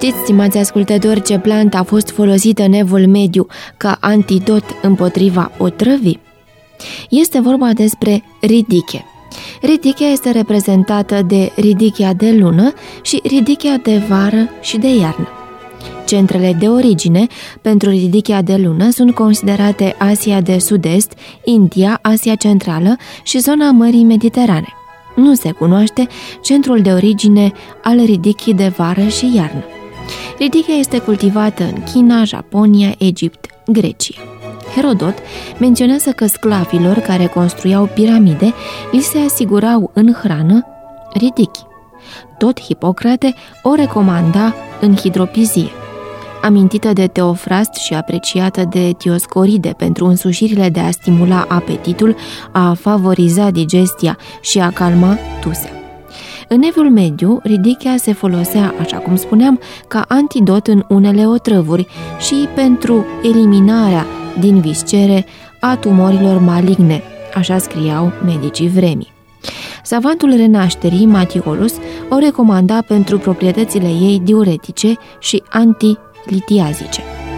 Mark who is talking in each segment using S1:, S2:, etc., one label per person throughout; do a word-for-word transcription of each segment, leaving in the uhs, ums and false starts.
S1: Știți, stimați ascultători, ce plantă a fost folosită în Evul Mediu ca antidot împotriva otrăvii? Este vorba despre ridiche. Ridichea este reprezentată de ridichea de lună și ridichea de vară și de iarnă. Centrele de origine pentru ridichea de lună sunt considerate Asia de Sud-Est, India, Asia Centrală și zona Mării Mediterane. Nu se cunoaște centrul de origine al ridichii de vară și iarnă. Ridichea este cultivată în China, Japonia, Egipt, Grecia. Herodot menționează că sclavilor care construiau piramide li se asigurau în hrană ridichi. Tot Hipocrate o recomanda în hidropizie. Amintită de Teofrast și apreciată de Dioscoride pentru însușirile de a stimula apetitul, a favoriza digestia și a calma tusea. În Evul Mediu, ridichea se folosea, așa cum spuneam, ca antidot în unele otrăvuri și pentru eliminarea din viscere a tumorilor maligne, așa scriau medicii vremii. Savantul renașterii, Matiolus, o recomanda pentru proprietățile ei diuretice și antilitiazice.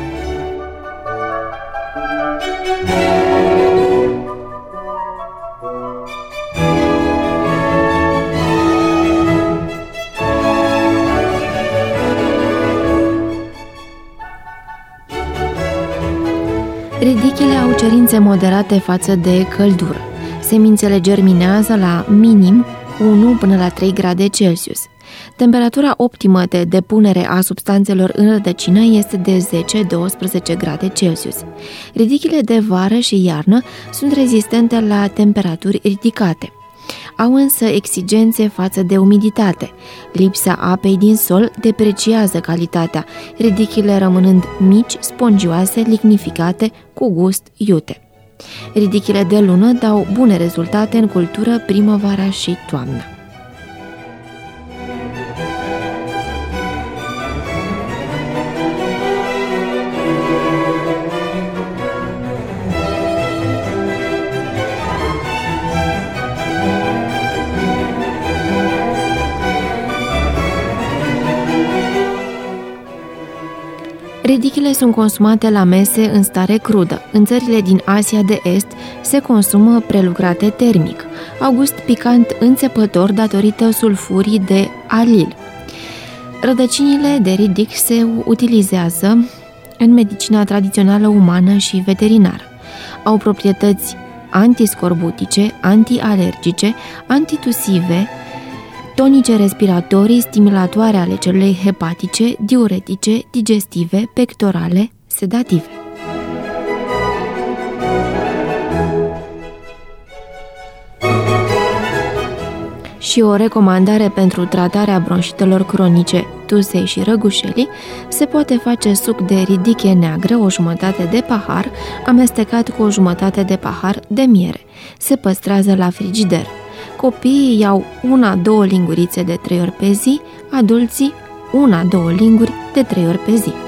S1: Ridichele au cerințe moderate față de căldură. Semințele germinează la minim unu până la trei grade Celsius. Temperatura optimă de depunere a substanțelor în rădăcină este de zece la douăsprezece grade Celsius. Ridichele de vară și iarnă sunt rezistente la temperaturi ridicate. Au însă exigențe față de umiditate. Lipsa apei din sol depreciază calitatea, ridichile rămânând mici, spongioase, lignificate, cu gust iute. Ridichile de lună dau bune rezultate în cultură primăvara și toamna. Ridichile sunt consumate la mese în stare crudă. În țările din Asia de Est se consumă prelucrate termic. Au gust picant înțepător datorită sulfurii de alil. Rădăcinile de ridic se utilizează în medicina tradițională umană și veterinară. Au proprietăți antiscorbutice, antialergice, antitusive, tonice respiratorii, stimulatoare ale celulei hepatice, diuretice, digestive, pectorale, sedative. Și o recomandare pentru tratarea bronșitelor cronice, tusei și răgușelii, se poate face suc de ridiche neagră, o jumătate de pahar, amestecat cu o jumătate de pahar de miere. Se păstrează la frigider. Copiii iau una-două lingurițe de trei ori pe zi, adulții una-două linguri de trei ori pe zi.